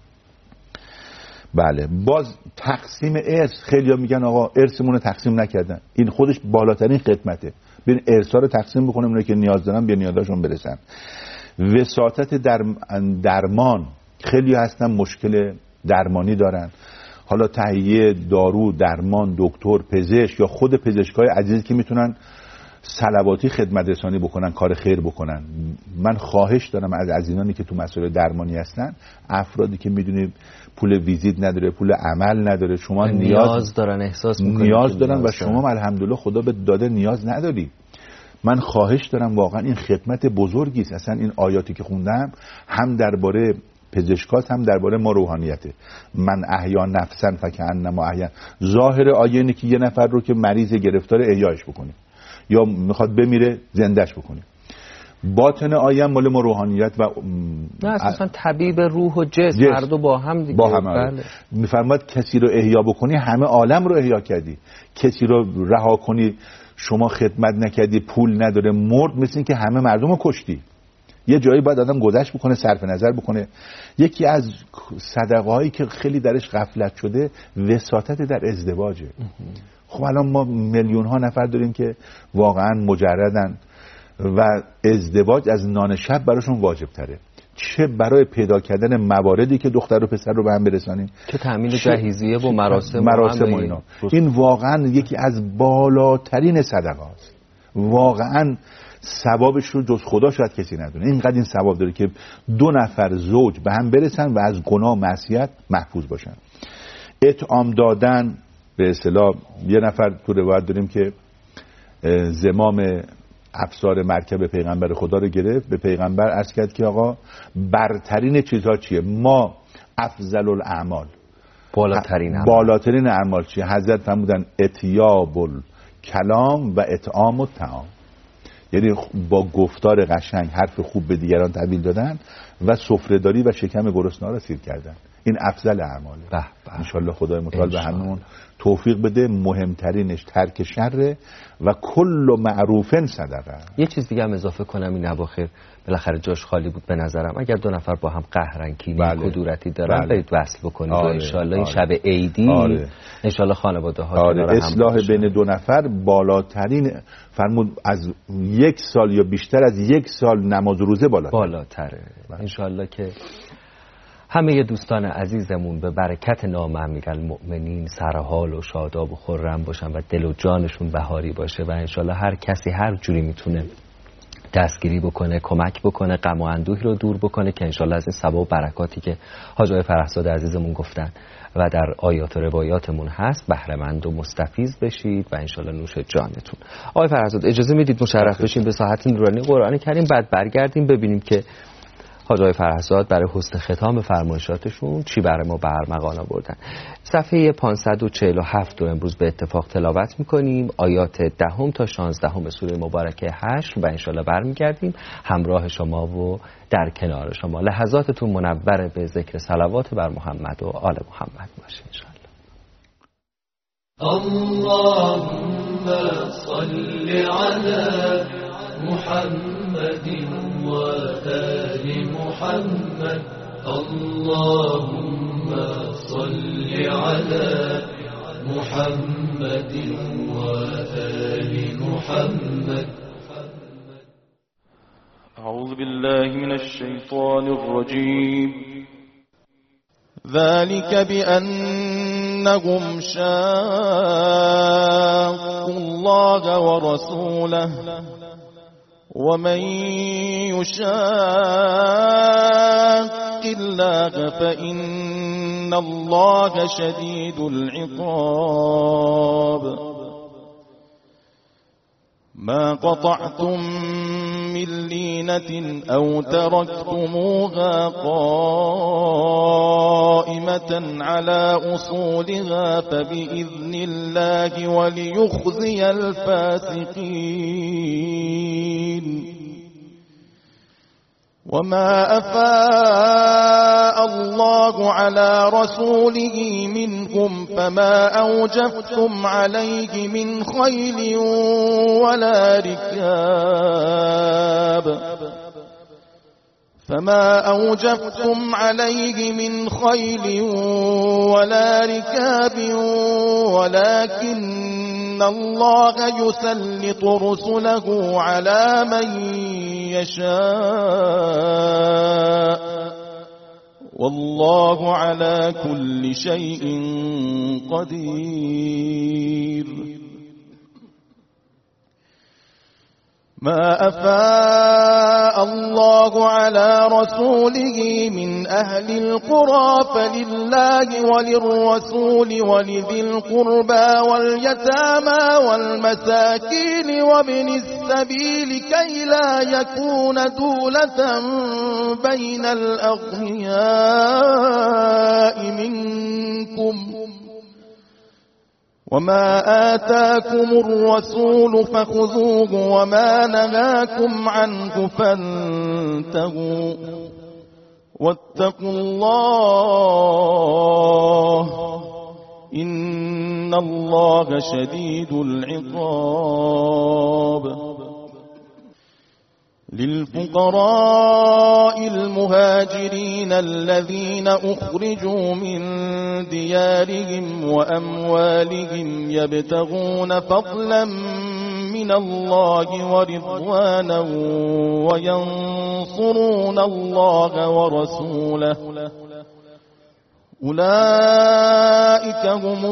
بله. باز تقسیم ارث، خیلی‌ها میگن آقا ارثمون رو تقسیم نکردن، این خودش بالاترین خدمته. ببین ارثا رو تقسیم بکنیم، اونایی که نیاز دارن به نیازشون برسن. وساطت در درمان، خیلی هستن مشکل درمانی دارن، حالا تهیه دارو، درمان، دکتر، پزشک یا خود پزشکای عزیزی که میتونن صلواتی خدمت رسانی بکنن، کار خیر بکنن. من خواهش دارم از عزیزانی که تو مسائل درمانی هستن، افرادی که میدونید پول ویزیت نداره، پول عمل نداره، شما نیاز, نیاز دارن، احساس میکنید نیاز دارن و شما الحمدلله خدا به داده نیاز نداری. من خواهش دارم، واقعا این خدمت بزرگی است. اصلا این آیاتی که خوندم هم درباره پزشکاست هم درباره ما روحانیته. من احیا نفسا فکأنما احیا. ظاهر آیه اینه که یه نفر رو که مریض گرفتار احیاش بکنی یا میخواد بمیره زندهش بکنی. باطن آیه مال ما روحانیت و نه اساسا طبیب روح و جسم هر دو با هم دیگه با هم. بله. میفرماد کسی رو احیا بکنی همه عالم رو احیا کردی. کسی رو رها کنی شما خدمت نکردی، پول نداره، مرد، مثل این که همه مردم رو کشتی. یه جایی باید آدم گذشت بکنه، صرف نظر بکنه. یکی از صدقه هایی که خیلی درش غفلت شده وساطت در ازدواجه. خب الان ما میلیون ها نفر داریم که واقعا مجردن و ازدواج از نان شب براشون واجب تره، چه برای پیدا کردن مواردی که دختر و پسر رو به هم برسانیم، چه تامین جهیزیه و مراسم مراسم و اینا. این واقعا یکی از بالاترین صدقه است. واقعا ثوابش رو جز خدا شاید کسی ندونه. اینقدر این ثواب داره که دو نفر زوج به هم برسن و از گناه و معصیت محفوظ باشن. اطعام دادن، به اصطلاح یه نفر تو روایت داریم که زمام افسار مرکب پیغمبر خدا رو گرفت، به پیغمبر عرض کرد که آقا برترین چیزها چیه؟ ما افضل الاعمال، بالاترین اعمال بالاترین اعمال چیه؟ حضرت فرمودن اتیاب الکلام و اطعام الطعام، یعنی با گفتار قشنگ حرف خوب به دیگران تحویل دادن و سفره‌داری و شکم گرسنه‌ها را سیر کردن. این افضل اعماله. ان شاء الله خدای متعال به همون توفیق بده. مهمترینش ترک شره و کل معروف صدقه. یه چیز دیگه هم اضافه کنم، این اواخر بالاخره جاش خالی بود به نظرم، اگر دو نفر با هم قهرن کینی بله. کدورتی دارن بله. برید وصل بکنید آره. و ان شاء الله این شب عیدی آره. ان شاء الله خانواده ها آره. اصلاح بین دو نفر بالاترین فرمود، از یک سال یا بیشتر از یک سال نماز و روزه بالاتر بالاتره ان شاء الله که همه دوستان عزیزمون به برکت نام امیرالمؤمنین سرحال و شاداب و خرم باشن و دل و جانشون بهاری باشه و انشالله هر کسی هر جوری میتونه دستگیری بکنه، کمک بکنه، غم و اندوهی رو دور بکنه که انشالله از این ثواب و برکاتی که حاج آقای فرهزاد عزیزمون گفتن و در آیات و روایاتمون هست بهره مند و مستفیض بشید و انشالله نوش جانتون. آقای فرهزاد اجازه میدید مشرف بشیم به ساحت نورانی قرآن کریم، بعد برگردیم ببینیم که حاج آقای فرهزاد برای حسن ختام فرمایشاتشون چی برای ما به ارمغان آوردن. صفحه پانصد و چهل و هفت رو امروز به اتفاق تلاوت میکنیم، آیات دهم تا شانزدهم سوره مبارکه حشر و انشالله برمیگردیم همراه شما و در کنار شما. لحظاتتون منور به ذکر صلوات بر محمد و آل محمد باشه انشالله. اللهم صل علی محمد وآل محمد. اللهم صل على محمد وآل محمد. أعوذ بالله من الشيطان الرجيم. ذلك بأنهم شاقوا الله ورسوله ومن يشاق الله فإن الله شديد العقاب. ما قطعتم من لينة أو تركتموها قائمة على أصولها فبإذن الله وليخزي الفاسقين. وما أفاء الله على رسوله منكم فما أوجفتم عليه من خيل ولا ركاب فما أوجفتم عليه من خيل ولا ركاب ولكن الله يسلط رسله على من يشاء والله على كل شيء قدير. ما أفاء الله على رسوله من أهل القرى فلله وللرسول ولذي القربى واليتامى والمساكين وابن السبيل كي لا يكون دولة بين الأغنياء منكم. وما آتاكم الرسول فخذوه وما نهاكم عنه فانتهوا واتقوا الله إن الله شديد العقاب. للفقراء المهاجرين الذين أخرجوا من ديارهم وأموالهم يبتغون فضلا من الله ورضوانا وينصرون الله ورسوله أولئك هم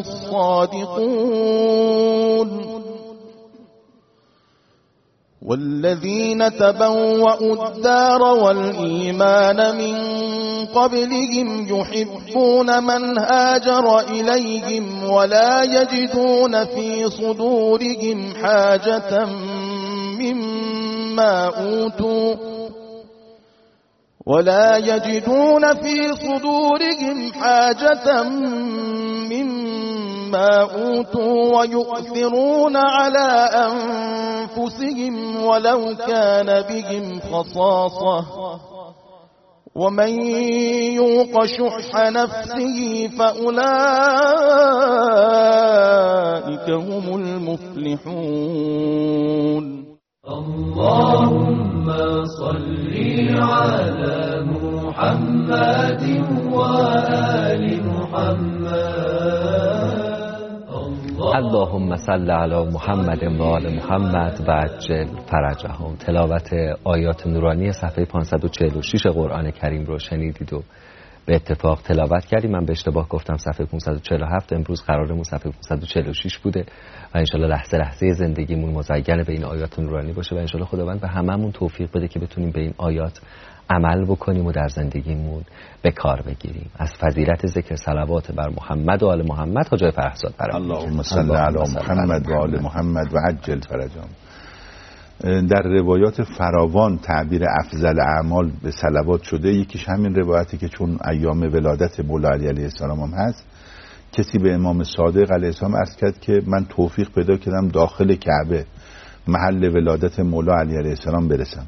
الصادقون. والذين تبوأوا الدار والإيمان من قبلهم يحبون من هاجر إليهم ولا يجدون في صدورهم حاجة مما أوتوا ولا يجدون في صدورهم حاجة مما أوتوا ويؤثرون على أنفسهم ولو كان بهم خصاصة ومن يوق شح نفسه فأولئك هم المفلحون. اللهم صل على محمد وآل محمد. اللهم صل علی محمد و آل محمد و عجل فرجهم. تلاوت آیات نورانی صفحه پانصد و چهل و شش قرآن کریم رو شنیدید و به اتفاق تلاوت کردیم. من به اشتباه گفتم صفحه پانصد و چهل و هفت، امروز قرارمون صفحه پانصد و چهل و شش بوده و انشالله لحظه لحظه زندگیمون مزین به این آیات نورانی باشه و انشالله خداوند به هممون توفیق بده که بتونیم به این آیات عمل بکنیم و در زندگیمون به کار بگیریم. از فضیلت ذکر صلوات بر محمد و آل محمد ها جای فرحزاد برام. اللهم صل علی محمد و آل محمد و عجل فرجهم. در روایات فراوان تعبیر افضل اعمال به صلوات شده. یکیش همین روایتی که چون ایام ولادت مولا علی علیه السلام هم هست، کسی به امام صادق علیه السلام عرض کرد که من توفیق پیدا کردم داخل کعبه محل ولادت مولا علی علیه السلام برسم،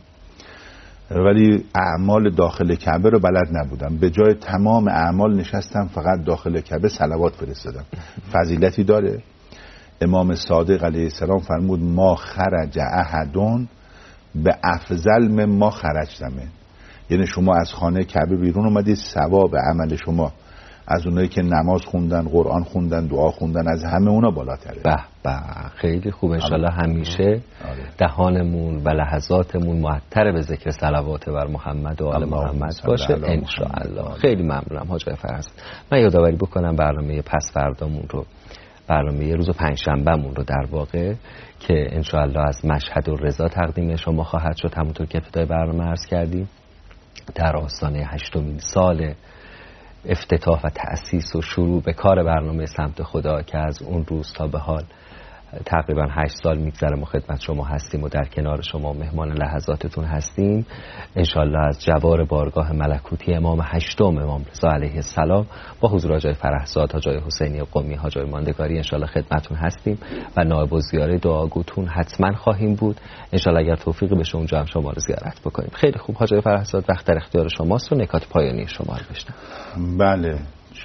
ولی اعمال داخل کعبه رو بلد نبودم. به جای تمام اعمال نشستم فقط داخل کعبه صلوات فرستادم. فضیلتی داره. امام صادق علیه السلام فرمود ما خرج احدون به افضل من ما خرجتمه. یعنی شما از خانه کعبه بیرون اومدید، ثواب عمل شما از اونایی که نماز خوندن، قرآن خوندن، دعا خوندن، از همه اونا بالاتره. به به، خیلی خوب. انشالله همیشه دهانمون و لحظاتمون معطر به ذکر صلوات بر محمد و آل محمد باشه انشالله. خیلی ممنونم حاج فرز. من یادآوری بکنم برنامه پس فردامون رو، برنامه روز پنجشنبهمون رو در واقع که انشالله از مشهد و رضا تقدیم شما خواهد شد. همونطور که ابتدای برنامه عرض کردیم در آستانه هشتمین سال افتتاح و تأسیس و شروع به کار برنامه سمت خدا که از اون روز تا به حال تقریبا هشت سال میگذره ما خدمت شما هستیم و در کنار شما مهمان لحظاتتون هستیم. انشالله از جوار بارگاه ملکوتی امام هشتم امام رضا علیه السلام با حضور حاجای فرحزاد، حاجای حسینی قمی، حاجای ماندگاری انشالله خدمتتون هستیم و نایب الزیاره دعاگوتون حتما خواهیم بود. انشالله اگر توفیقی بشه اونجا هم شما رو زیارت بکنیم. خیلی خوب حاجای فرحزاد، وقت در اختیار شماست و نکات پایانی شما رو بشنویم. بله،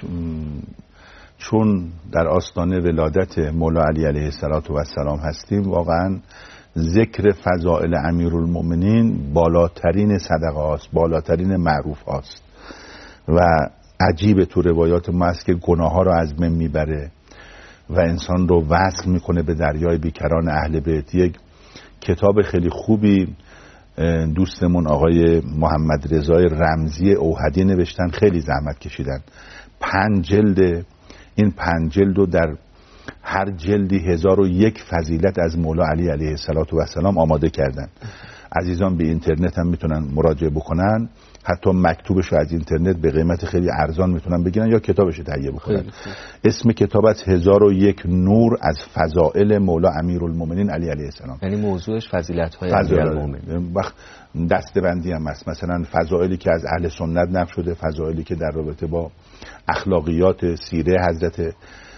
چون در آستانه ولادت مولا علی علیه السلام هستیم، واقعا ذکر فضائل امیرالمؤمنین بالاترین صدقه هاست، بالاترین معروف هاست و عجیب تو روایات ما است که گناه ها رو از بین میبره و انسان رو وصل میکنه به دریای بیکران اهل بیت. یک کتاب خیلی خوبی دوستمون آقای محمد رضای رمزی اوحدی نوشتن، خیلی زحمت کشیدن، پنج جلد. این پنج جلد رو در هر جلدی هزار و یک فضیلت از مولا علی علیه السلام آماده کردن. عزیزان به اینترنت هم میتونن مراجعه بکنن، حتی مکتوبش رو از اینترنت به قیمت خیلی ارزان میتونن بگیرن یا کتابش رو تهیه بکنن. اسم کتاب از هزار و یک نور از فضائل مولا امیرالمؤمنین علی علیه السلام. یعنی موضوعش فضیلت های امیرالمؤمنین. وقت دسته‌بندی هم هست، مثلا فضائلی که از اهل سنت نقل شده، فضائلی که در رابطه با اخلاقیات سیره حضرت،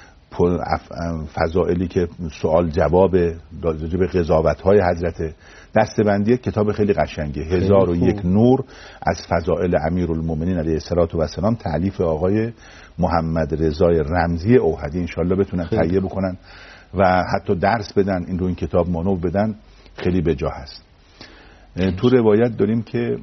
فضائلی که سوال جواب راجع به قضاوت‌های حضرت. دسته‌بندی کتاب خیلی قشنگه، هزار و یک نور از فضائل امیرالمؤمنین علیه السلام، تألیف آقای محمد رضای رمزی اوحدی. انشالله بتونن تهیه بکنن و حتی درس بدن، این رو این کتاب مانو بدن، خیلی به جا هست. تو روایت داریم که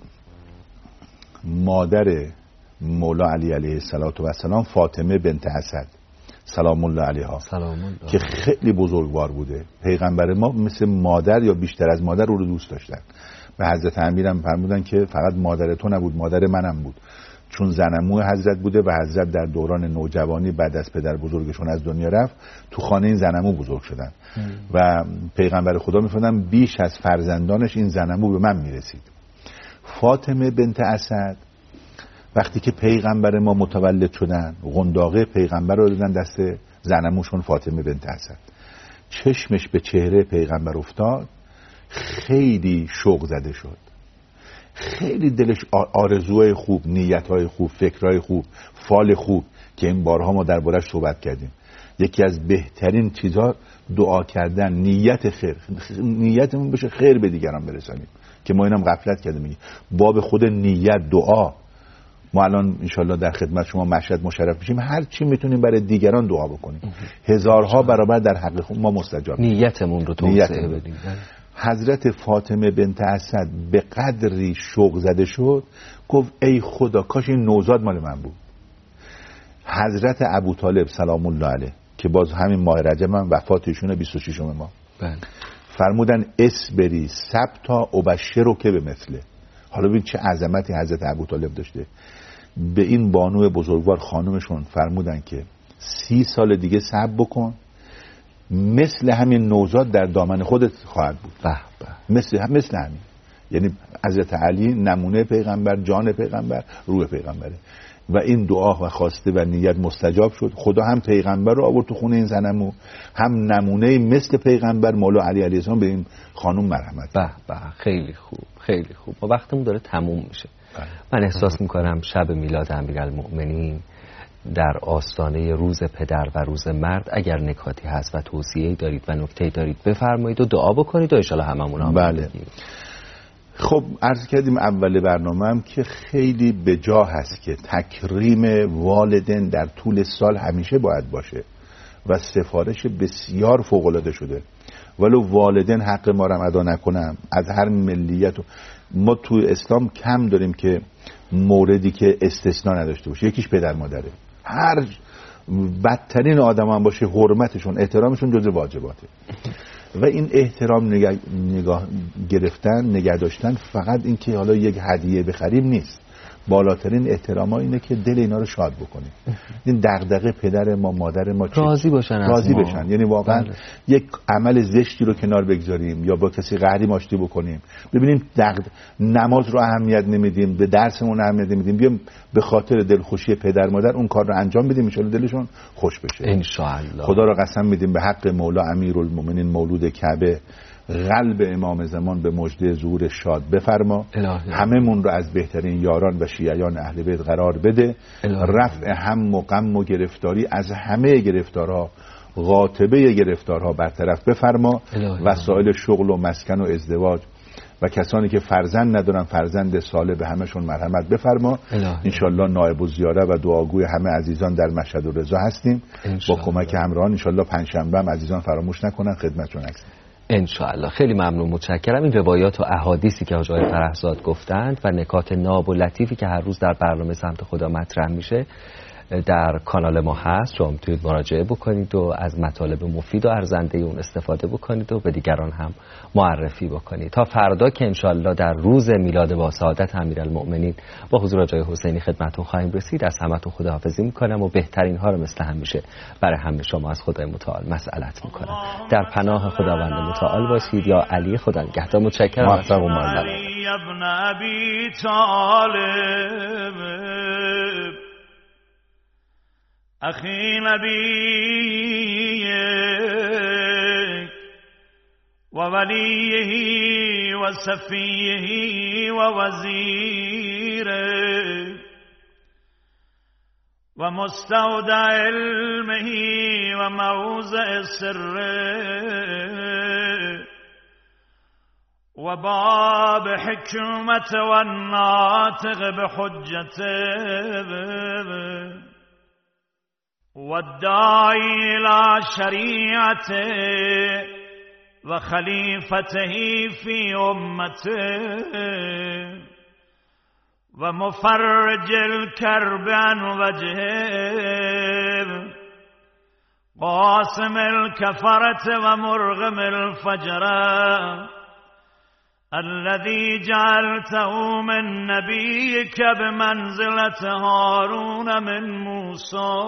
مادر مولا علی علیه السلام فاطمه بنت اسد سلام الله علیها که خیلی بزرگوار بوده، پیغمبر ما مثل مادر یا بیشتر از مادر رو, رو دوست داشتن. به حضرت امیرم فرمودن که فقط مادر تو نبود، مادر منم بود، چون زنمو حضرت بوده و حضرت در دوران نوجوانی بعد از پدر بزرگشون از دنیا رفت تو خانه این زنمو بزرگ شدن ام. و پیغمبر خدا میفرمودن بیش از فرزندانش این زنمو به من میرسید. فاطمه بنت اسد وقتی که پیغمبر ما متولد شدن، قنداقه پیغمبر رو دادن دست زنموشون فاطمه بنت اسد. چشمش به چهره پیغمبر افتاد، خیلی شوق زده شد، خیلی دلش آرزوهای خوب، نیتهای خوب، فکرهای خوب، فال خوب که این بارها ما درباره‌اش صحبت کردیم. یکی از بهترین چیزها دعا کردن، نیت خیر، نیتمون بشه خیر به دیگران برسانیم که ما اینم غفلت کردیم. میگه باب خود نیت دعا. ما الان انشالله در خدمت شما مشهد مشرف میشیم، هر چی میتونیم برای دیگران دعا بکنیم هزارها برابر در حق ما مستجاب. نیتمون رو توسعه بدیم. حضرت فاطمه بنت اسد به قدری شوق زده شد گفت ای خدا کاش این نوزاد مال من بود. حضرت ابوطالب سلام الله علیه که باز همین ماه رجب هم وفات ایشونه بیست و ششم ماه، فرمودن اسبری سبتا ابشرو که به مثله. حالا ببین چه عظمتی حضرت ابوطالب داشته. به این بانو بزرگوار خانومشون فرمودن که سی سال دیگه صبر بکن، مثل همین نوزاد در دامن خودت خواهد بود. به به. مثل مثل همین. یعنی حضرت علی نمونه پیغمبر، جان پیغمبر، روح پیغمبره و این دعا و خواسته و نیت مستجاب شد. خدا هم پیغمبر رو آورد تو خونه این زنمو، هم نمونه مثل پیغمبر مولا علی علیه السلام به این خانم مرحمت. به به، خیلی خوب خیلی خوب. ما وقتمون داره تموم میشه. من احساس میکنم شب میلاد امیرالمؤمنین در آستانه روز پدر و روز مرد اگر نکاتی هست و توصیه‌ای دارید و نکته‌ای دارید بفرمایید و دعا بکنید و ان شاءالله هممون هم بله. بگیم. خب عرض کردیم اول برنامه هم که خیلی به جا هست که تکریم والدین در طول سال همیشه باید باشه و سفارش بسیار فوق‌العاده شده، ولو والدین حق ما رو ادا نکنم از هر ملیت و ما تو اسلام کم داریم که موردی که استثناء نداشته باشه. یکیش پدر مادره. هر بدترین آدم هم باشه حرمتشون احترامشون جزء واجباته و این احترام نگاه, نگاه گرفتن نگه داشتن فقط این که حالا یک هدیه بخریم نیست. بالاترین احترام ها اینه که دل اینا رو شاد بکنیم. این دغدغه پدر ما مادر ما راضی باشن راضی بشن، یعنی واقعا بله. یک عمل زشتی رو کنار بگذاریم یا با کسی قهری آشتی بکنیم. ببینیم دغد نماز رو اهمیت نمیدیم، به درسمون اهمیت نمیدیم، بیام به خاطر دلخوشی پدر مادر اون کار رو انجام بدیم ان شاءالله دلشون خوش بشه ان شاءالله. خدا رو قسم میدیم به حق مولا امیرالمومنین مولود کعبه قلب امام زمان به مژده ظهور شاد بفرما، هممون رو از بهترین یاران و شیعیان اهل بیت قرار بده، رفع هم و غم و گرفتاری از همه گرفتارها، قاطبه گرفتارها برطرف بفرما، وسایل شغل و مسکن و ازدواج و کسانی که فرزند ندارن فرزند صالح به همشون مرحمت بفرما. انشالله نائب الزیاره و دعاگوی همه عزیزان در مشهد و رضا هستیم با کمک همراهان. انشالله پنجشنبه هم عزیزان فراموش نکنن خدمتتون هستیم انشاءالله. خیلی ممنون، متشکرم. این روایات و احادیثی که حاج آقای فرحزاد گفتند و نکات ناب و لطیفی که هر روز در برنامه سمت خدا مطرح میشه در کانال ما هست، شما میتونید مراجعه بکنید و از مطالب مفید و ارزنده اون استفاده بکنید و به دیگران هم معرفی بکنید. تا فردا که انشاءالله در روز میلاد با سعادت امیرالمؤمنین با حضور آقای حسینی خدمتتون خواهیم رسید، از همتون خداحافظی میکنم و بهترین ها رو مثل همیشه برای همه شما از خدای متعال مسئلت میکنم. در پناه خداوند متعال باشید. یا علی خدا نگهدار. متشکرم. موفق و موفق. أخي نبيك ووليه وصفيه ووزيره ومستودع علمه وموضع سره وباب حكمة والناطق بحجته والداعي إلى شريعته وخليفته في أمته ومفرج الكرب عن وجهه قاسم الكفرة ومرغم الفجرة الذي جعلته من نبيك بمنزلة هارون من موسى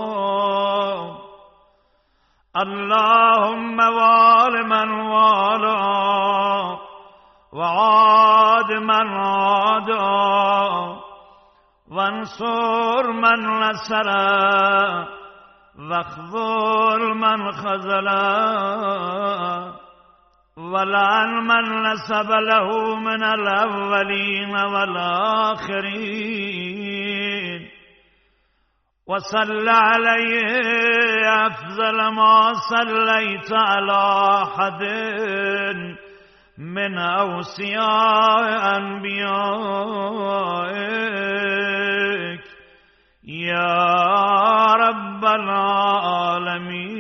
اللهم وال من والا وعاد من عادا وانصر من نصر واخذل من خذل ولعن من نسب له من الأولين والآخرين وصل عليه أفضل ما صليت على أحد من أوصياء أنبيائك يا رب العالمين.